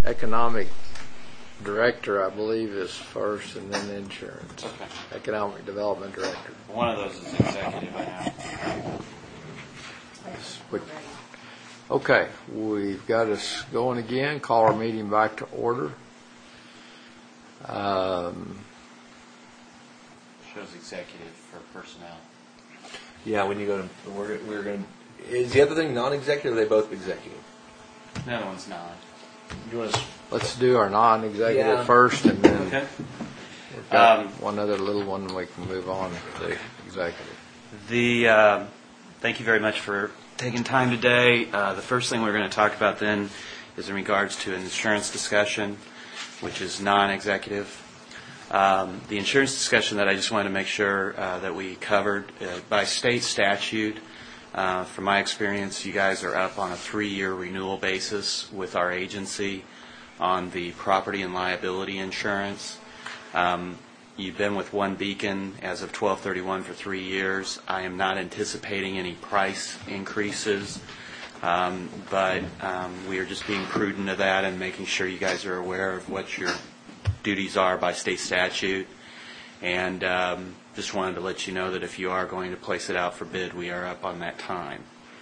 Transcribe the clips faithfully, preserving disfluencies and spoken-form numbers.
economic director, I believe, is first, and then insurance. Okay. Economic development director. One of those is executive, I know. Which- Okay, we've got us going again. Call our meeting back to order. Um, Shows executive for personnel. Yeah, when you go to, we're, we're going to, is the other thing non-executive, or are they both executive? The other one's not. You want to, let's do our non-executive Yeah. first, and then Okay. we've got Um, one other little one, and we can move on to executive. The uh, thank you very much for taking time today. Uh, the first thing we're going to talk about then is in regards to an insurance discussion, which is non-executive. Um, the insurance discussion that I just wanted to make sure uh, that we covered uh, by state statute. Uh, from my experience, you guys are up on a three-year renewal basis with our agency on the property and liability insurance. Um, You've been with One Beacon as of twelve thirty-one for three years. I am not anticipating any price increases, um, but um, we are just being prudent of that and making sure you guys are aware of what your duties are by state statute. And um, just wanted to let you know that if you are going to place it out for bid, we are up on that time.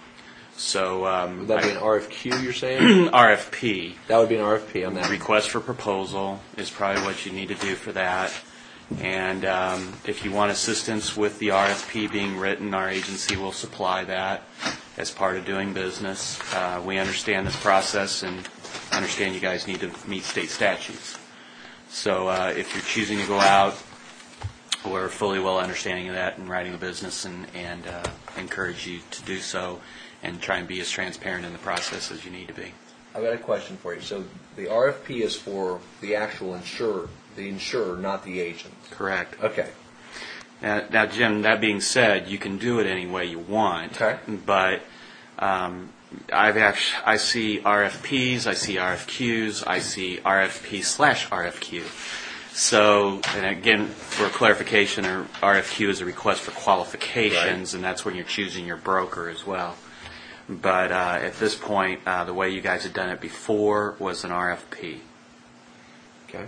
So um, would that be an R F Q you're saying? R F P. That would be an R F P on that. Request for proposal is probably what you need to do for that. And um, if you want assistance with the R F P being written, our agency will supply that as part of doing business. Uh, we understand this process and understand you guys need to meet state statutes. So uh, if you're choosing to go out, we're fully well understanding of that and writing the business, and, and uh, encourage you to do so and try and be as transparent in the process as you need to be. I've got a question for you. So the R F P is for the actual insurer, the insurer, not the agent. Correct. Okay. Now, now, Jim, that being said, you can do it any way you want. Okay. But um, I've actually, I see R F Ps, I see R F Qs, I see R F P slash R F Q. So, and again, for clarification, an R F Q is a request for qualifications, right, and that's when you're choosing your broker as well. But uh, at this point, uh, the way you guys had done it before was an R F P. Okay.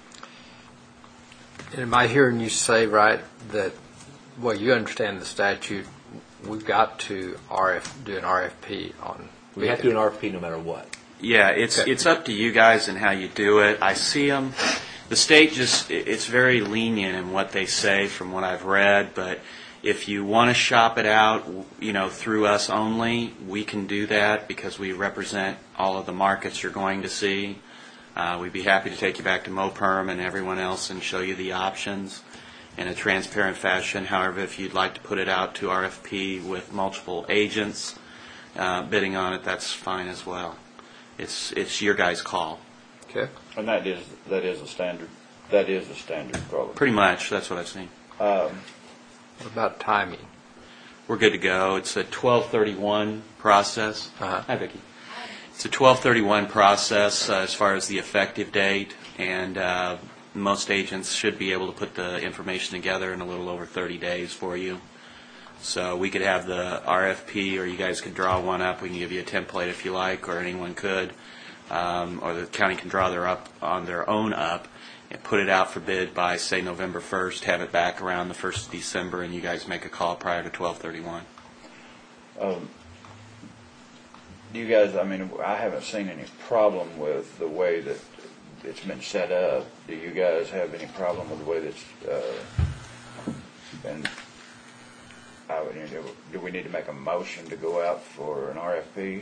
And am I hearing you say, right, that, well, you understand the statute, we've got to R F, do an R F P on... We have to do an R F P no matter what. Yeah, it's Okay. it's up to you guys and how you do it. I see them. The state just, it's very lenient in what they say from what I've read, but if you want to shop it out, you know, through us only, we can do that because we represent all of the markets you're going to see. Uh, we'd be happy to take you back to MoPerm and everyone else and show you the options in a transparent fashion. However, if you'd like to put it out to R F P with multiple agents uh, bidding on it, that's fine as well. It's it's your guys' call. Okay. And that is that is a standard. That is a standard product. Pretty much, that's what I've seen. Um, What about timing? We're good to go. It's a twelve thirty-one process. Uh-huh. Hi, Vicki. It's a twelve thirty-one process uh, as far as the effective date, and uh, most agents should be able to put the information together in a little over thirty days for you. So we could have the R F P, or you guys could draw one up. We can give you a template if you like, or anyone could, um, or the county can draw their up on their own up and put it out for bid by, say, November first, have it back around the first of December, and you guys make a call prior to twelve thirty-one. um, do you guys? I mean, I haven't seen any problem with the way that it's been set up. Do you guys have any problem with the way that's uh, been? I would, you know, do we need to make a motion to go out for an R F P?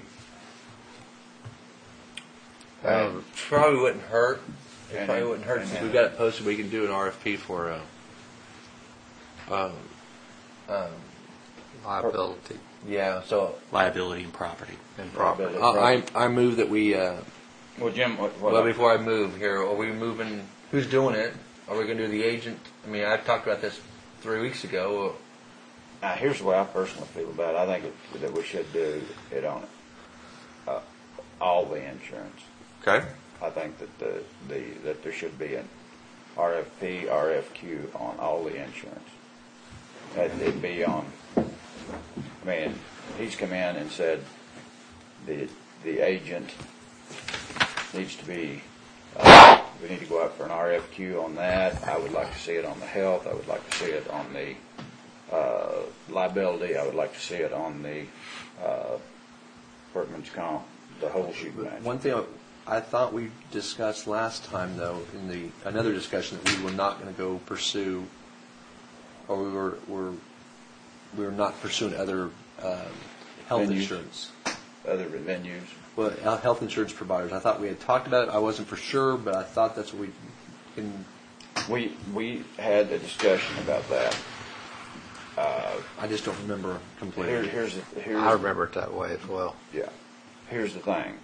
Um, probably wouldn't hurt. It And probably then- wouldn't hurt and since then- we've got it posted. We can do an R F P for uh, um, um, Liability yeah. So Liability and property. and property. Liability. I I I move that we. Uh, Well, Jim, what? what well, before I move here, are we moving? Who's doing it? Are we going to do the agent? I mean, I talked about this three weeks ago. Now, here's the way I personally feel about it. I think it, that we should do it on uh, all the insurance. Okay. I think that the, the that there should be an R F P, R F Q on all the insurance. That it'd be on. I mean, he's come in and said the the agent needs to be, uh, we need to go out for an R F Q on that. I would like to see it on the health. I would like to see it on the uh, liability. I would like to see it on the uh, workman's comp, the whole shoot match. One thing I, I thought we discussed last time, though, in the another discussion, that we were not going to go pursue, or we were were we were not pursuing other um, health Venues. insurance. Other venues. Well, uh, health insurance providers. I thought we had talked about it. I wasn't for sure, but I thought that's what we can. We we had a discussion about that. Uh, I just don't remember completely. here, here's the, here's I remember it that way as well. Yeah. Here's the thing.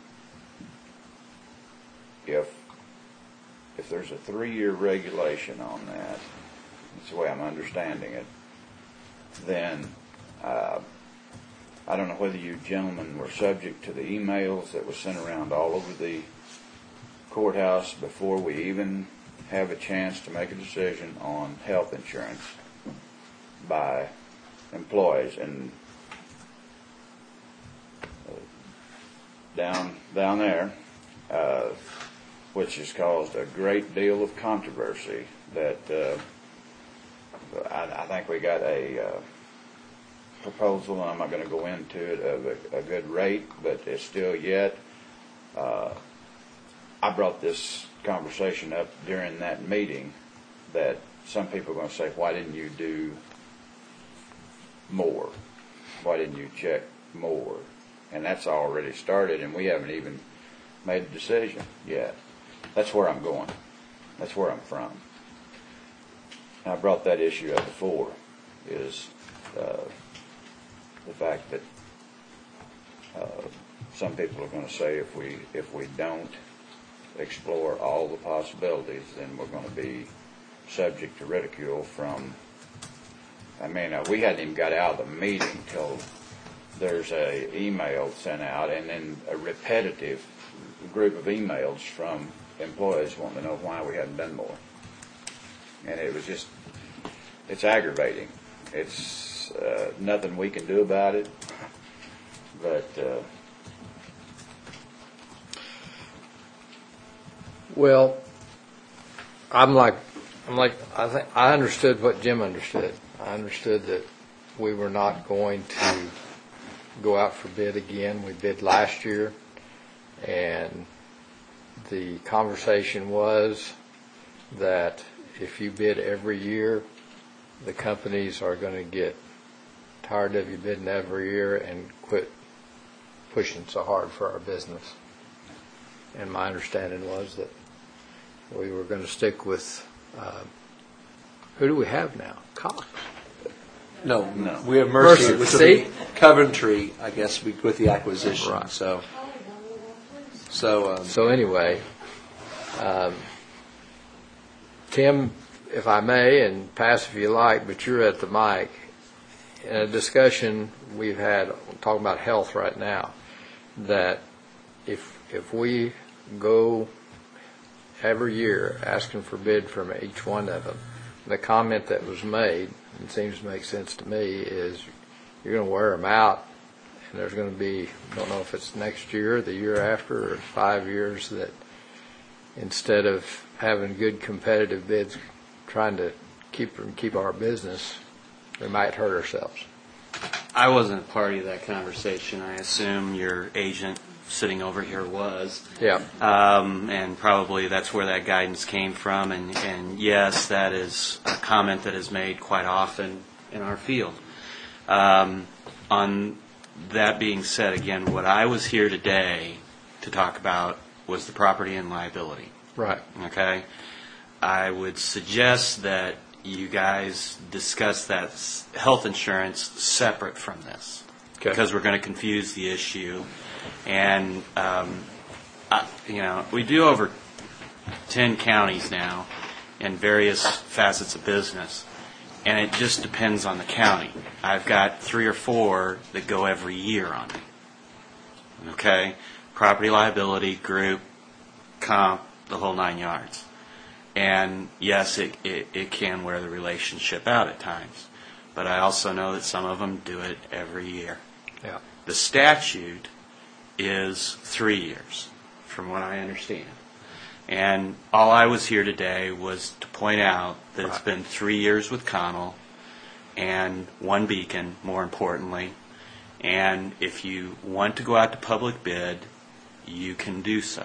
If if there's a three-year regulation on that, that's the way I'm understanding it, then uh, I don't know whether you gentlemen were subject to the emails that were sent around all over the courthouse before we even have a chance to make a decision on health insurance by employees. And uh, down down there, uh, which has caused a great deal of controversy, that uh, I, I think we got a uh, proposal, and I'm not going to go into it, of a, a good rate, but it's still yet. Uh, I brought this conversation up during that meeting, that some people are going to say, why didn't you do more? Why didn't you check more? And that's already started, and we haven't even made a decision yet. That's where I'm going. That's where I'm from. And I brought that issue up before, is uh, the fact that uh, some people are going to say if we if we don't explore all the possibilities, then we're going to be subject to ridicule from. I mean, uh, we hadn't even got out of the meeting till there's a email sent out, and then a repetitive group of emails from employees wanting to know why we hadn't done more. And it was just, it's aggravating. It's uh, nothing we can do about it, but uh, Well, I'm like, I'm like, I think I understood what Jim understood. I understood that we were not going to go out for bid again. We bid last year, and the conversation was that if you bid every year, the companies are going to get tired of you bidding every year and quit pushing so hard for our business. And my understanding was that we were going to stick with, uh, who do we have now? Cox. No, No. we have Mercy, Mercy, which will see? be Coventry, I guess, we- with the acquisition. Right. So, so, um, So anyway, um, Tim, if I may, and pass if you like, but you're at the mic. In a discussion we've had, talking about health right now, that if if we go every year asking for bid from each one of them, the comment that was made, and seems to make sense to me, is you're going to wear them out, and there's going to be, don't know if it's next year, the year after, or five years, that instead of having good competitive bids, trying to keep keep our business, we might hurt ourselves. I wasn't a party to that conversation. I assume your agent sitting over here was. Yeah. Um, and probably that's where that guidance came from. And, and yes, that is a comment that is made quite often in our field. Um, on that being said, again, what I was here today to talk about was the property and liability. Right. Okay? I would suggest that you guys discuss that s- health insurance separate from this. Okay. Because we're going to confuse the issue. And, um, I, you know, we do over ten counties now in various facets of business. And it just depends on the county. I've got three or four that go every year on me. Okay? Property liability, group, comp, the whole nine yards. And yes, it, it, it can wear the relationship out at times. But I also know that some of them do it every year. Yeah. The statute is three years. from what I understand. And all I was here today was to point out that it's been three years with Connell and one Beacon, more importantly. And if you want to go out to public bid, you can do so.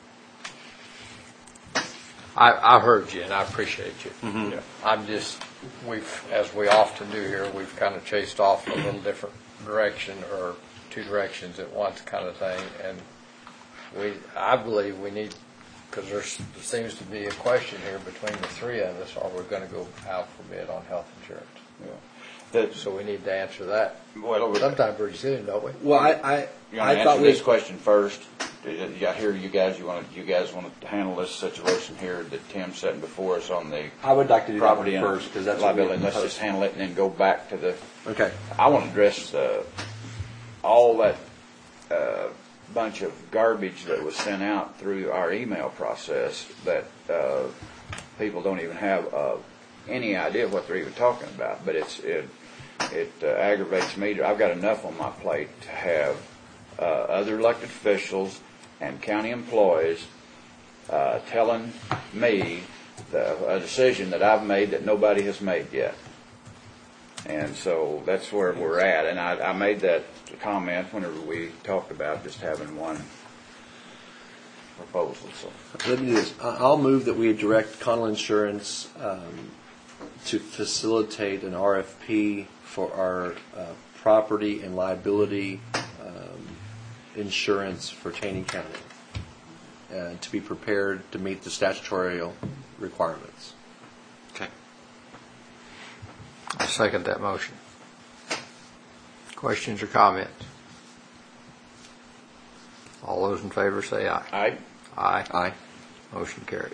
I, I heard you, and I appreciate you. Mhm. Yeah. I'm just, we've, as we often do here, we've kind of chased off a little different direction or two directions at once kind of thing. And we, I believe we need, because there's, there seems to be a question here between the three of us, are we going to go out for bid on health insurance? Yeah. That, So we need to answer that well, sometime pretty soon, don't we? Well, I, I, you I want to thought answer we, this question first? I hear you guys. You want to, you guys want to handle this situation here that Tim's setting before us on the I would like to do that property one and first, because that's what we liability. Let's just handle it and then go back to the. Okay. I want to address uh, all that uh, bunch of garbage that was sent out through our email process that uh, people don't even have uh, any idea what they're even talking about. But it's it it uh, aggravates me. I've got enough on my plate to have uh, other elected officials and county employees uh, telling me the, a decision that I've made that nobody has made yet. And so that's where we're at. And I, I made that comment whenever we talked about just having one proposal. So Let me do this. I- I'll move that we direct Connell Insurance um, to facilitate an R F P for our uh, property and liability um, insurance for Taney County, and to be prepared to meet the statutory requirements. Okay. I second that motion. Questions or comments? All those in favor say aye. I Aye. Aye. Motion carries.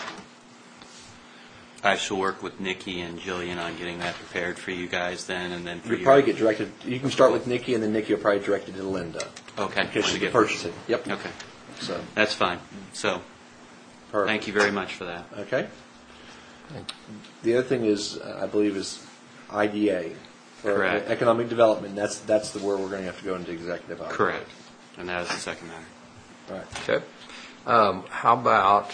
I shall work with Nikki and Jillian on getting that prepared for you guys then, and then for You'll you. probably get directed. You can start with Nikki, and then Nikki will probably direct it to Linda. Okay. Because when she to can get- purchase it. Yep. Okay. So, That's fine. So, perfect. thank you very much for that. Okay. The other thing is, uh, I believe, is I D A. or Correct. Economic development. That's that's the where we're going to have to go into executive. I believe. Correct. And that is the second matter. Right. Okay. Um, how about,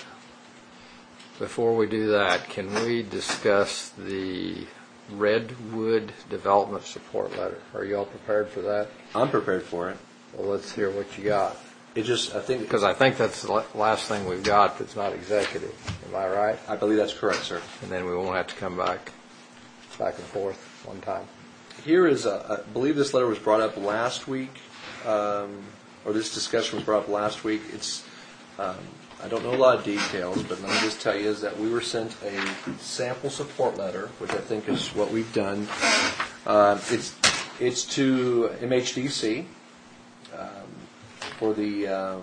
before we do that, can we discuss the Redwood Development Support Letter? Are you all prepared for that? I'm prepared for it. Well, let's hear what you got. It just, I think, Because I think that's the la- last thing we've got that's not executive. Am I right? I believe that's correct, sir. And then we won't have to come back, back and forth one time. Here is, a, I believe this letter was brought up last week, um, or this discussion was brought up last week. It's, um, I don't know a lot of details, but let me just tell you is that we were sent a sample support letter, which I think is what we've done. Uh, it's it's to M H D C um, for the um,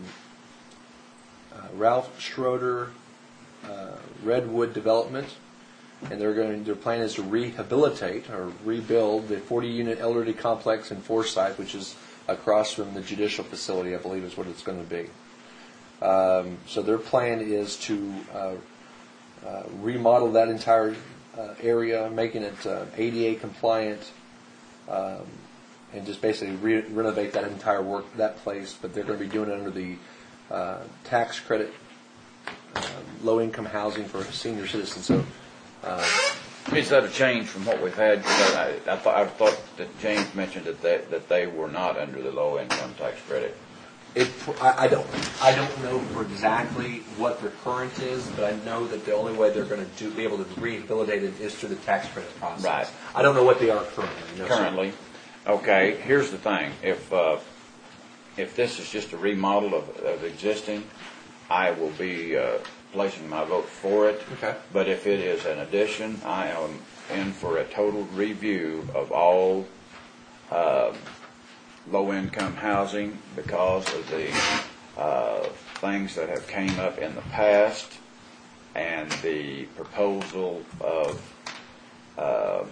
uh, Ralph Schroeder uh, Redwood development. And they're going. Their plan is to rehabilitate or rebuild the forty-unit elderly complex in Forsyth, which is across from the judicial facility, I believe, is what it's going to be. Um, so their plan is to uh, uh, remodel that entire uh, area, making it uh, A D A compliant, um, and just basically re- renovate that entire work that place. But they're going to be doing it under the uh, tax credit, uh, low-income housing for senior citizens. So. Uh, Is that a change from what we've had? 'Cause I, I thought I thought that James mentioned that they, that they were not under the low income tax credit. It, I, I don't, I don't know for exactly what their current is, but I know that the only way they're going to do, be able to rehabilitate it is through the tax credit process. Right. I don't know what they are currently. No, sir. Currently, okay. Here's the thing: if uh, if this is just a remodel of, of existing, I will be uh, placing my vote for it. Okay. But if it is an addition, I am in for a total review of all uh, low-income housing because of the uh, things that have came up in the past and the proposal of uh,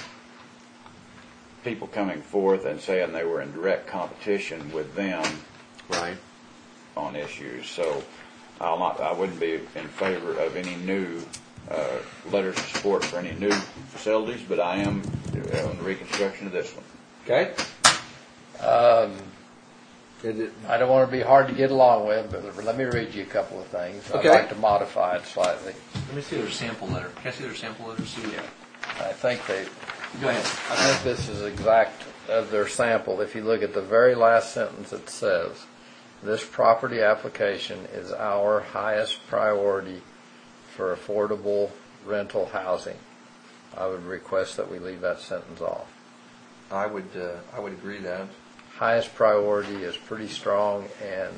people coming forth and saying they were in direct competition with them Right. on issues. So I'll not, I wouldn't be in favor of any new uh, letters of support for any new facilities, but I am on the reconstruction of this one. Okay. Um, It- it- I don't want to be hard to get along with, but let me read you a couple of things. Okay. I'd like to modify it slightly. Let me see their sample letter. Can I see their sample letter? See what- I think they, Go ahead. I think this is exact of their sample. If you look at the very last sentence, it says, "This property application is our highest priority for affordable rental housing." I would request that we leave that sentence off. I would, uh, I would agree that. Highest priority is pretty strong, and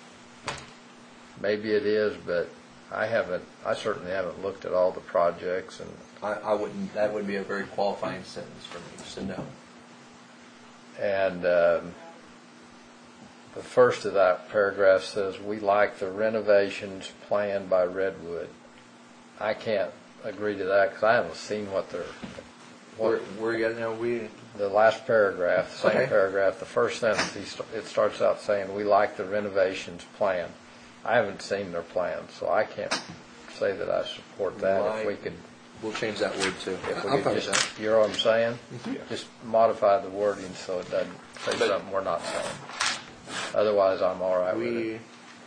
maybe it is, but I haven't, I certainly haven't looked at all the projects, and I, I wouldn't, that would be a very qualifying sentence for me, so no. And um, the first of that paragraph says, "We like the renovations planned by Redwood." I can't agree to that because I haven't seen what they're, Where, what, where you got, no, we, the last paragraph, same Okay. paragraph, the first sentence, he st- it starts out saying, "We like the renovations planned." I haven't seen their plans, so I can't say that I support that. If we Right. could, we'll change that word too. if we I'm could fine with just, that. you know what I'm saying? Mhm. Just modify the wording so it doesn't say But- something we're not saying. Otherwise, I'm all right with it. We,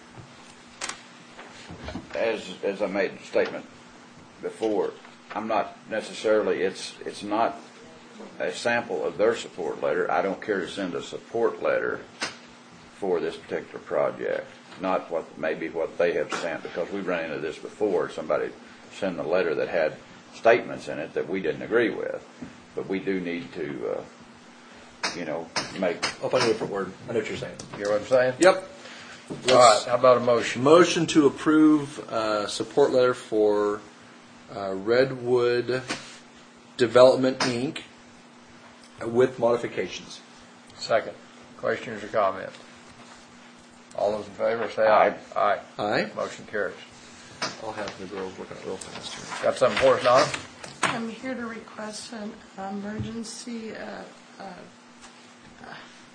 As, as I made a statement before, I'm not necessarily, it's, it's not a sample of their support letter. I don't care to send a support letter for this particular project, not what, maybe what they have sent, because we've run into this before. Somebody sent a letter that had statements in it that we didn't agree with, but we do need to, uh, you know, make, I'll find a different word. I know what you're saying. You know what I'm saying? Yep. All right, how about a motion? Motion to approve uh, support letter for uh, Redwood Development, Incorporated with modifications. Second. Questions or comments? All those in favor, say aye. Aye. Aye. Motion carries. I'll have the girls work on it real fast here. Got something for us, Donna? I'm here to request an emergency uh, uh, uh,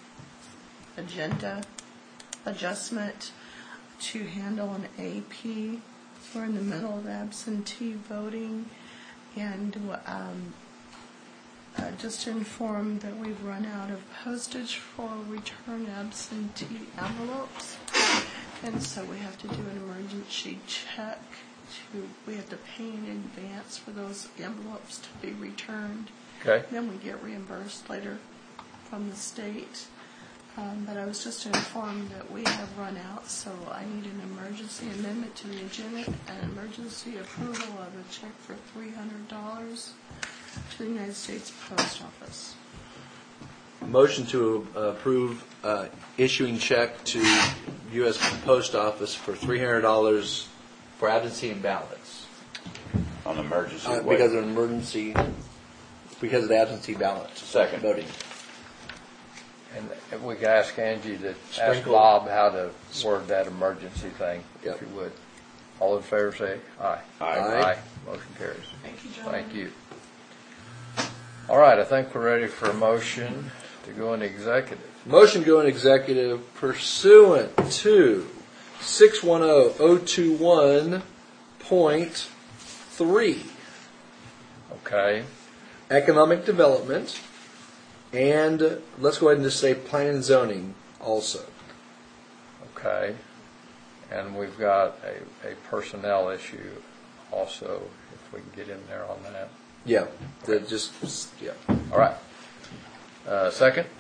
agenda adjustment to handle an A P. We're in the middle of absentee voting, and um, uh, just to inform that we've run out of postage for return absentee envelopes, and so we have to do an emergency check. To, we have to pay in advance for those envelopes to be returned. Okay. Then we get reimbursed later from the state. Um, but I was just informed that we have run out, so I need an emergency amendment to the agenda and emergency approval of a check for three hundred dollars to the United States Post Office. Motion to uh, approve uh, issuing check to U S Post Office for three hundred dollars for absentee and ballots. on emergency Uh, waiver. because of an emergency, because of the absentee ballots. Second. Voting. And if we could ask Angie to ask Sprinkle. Bob how to word that emergency thing, Yep. if you would. All in favor, say aye. Aye. Aye. Motion carries. Thank you, John. Thank you. All right, I think we're ready for a motion to go into executive. Motion to go in executive pursuant to six one zero zero two one point three, Okay. economic development, and let's go ahead and just say planning and zoning also. Okay. And we've got a, a personnel issue also, if we can get in there on that. Yeah, the, just, yeah. All right. Uh, second?